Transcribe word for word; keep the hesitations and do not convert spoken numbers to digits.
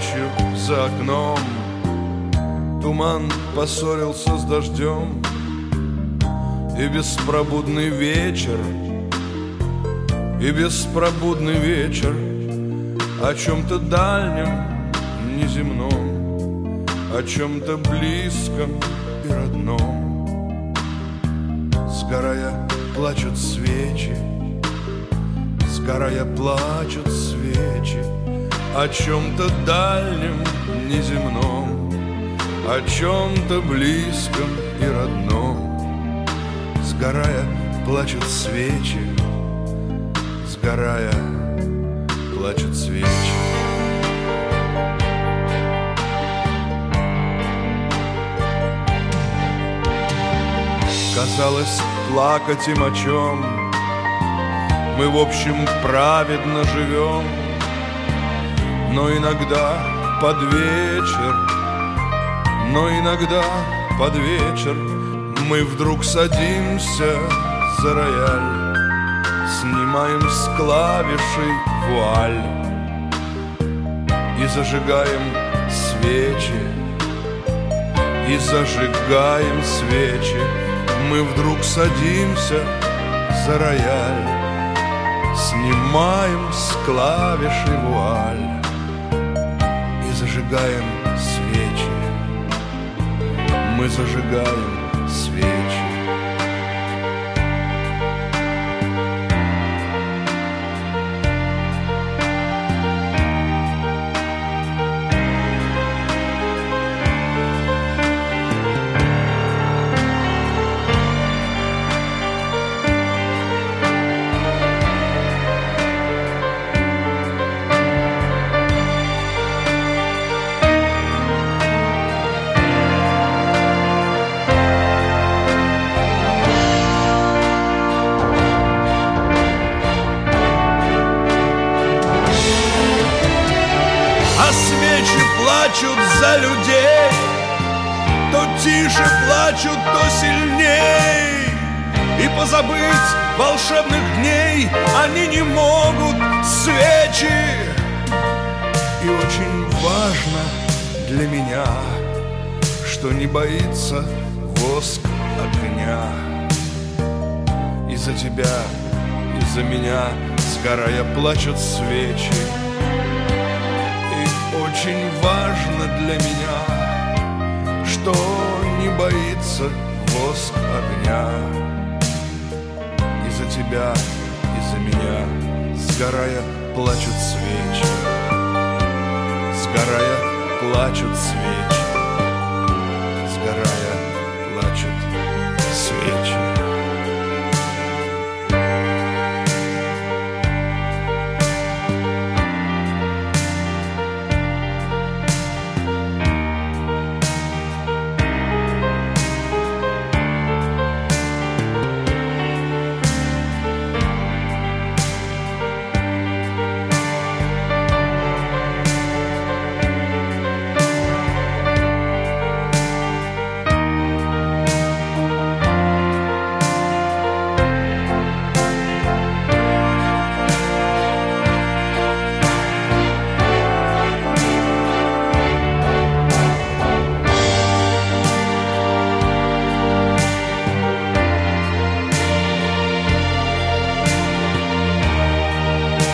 ночью за окном туман поссорился с дождем, и беспробудный вечер, и беспробудный вечер о чем-то дальнем, неземном, о чем-то близком и родном. Сгорая, плачут свечи, сгорая, плачут свечи о чем-то дальнем, неземном, о чем-то близком и родном. Сгорая, плачут свечи, сгорая, плачут свечи. Казалось, плакать им о чем мы, в общем, праведно живем. Но иногда под вечер, но иногда под вечер мы вдруг садимся за рояль, снимаем с клавишей вуаль и зажигаем свечи, и зажигаем свечи. Мы вдруг садимся за рояль, снимаем с клавиши вуаль и зажигаем свечи. Мы зажигаем свечи. Плачут за людей, то тише плачут, то сильней, и позабыть волшебных дней они не могут, свечи. И очень важно для меня, что не боится воск огня. И за тебя, и за меня, сгорая, плачут свечи. Очень важно для меня, что не боится воск огня. И за тебя, и за меня, сгорая, плачут свечи, сгорая, плачут свечи.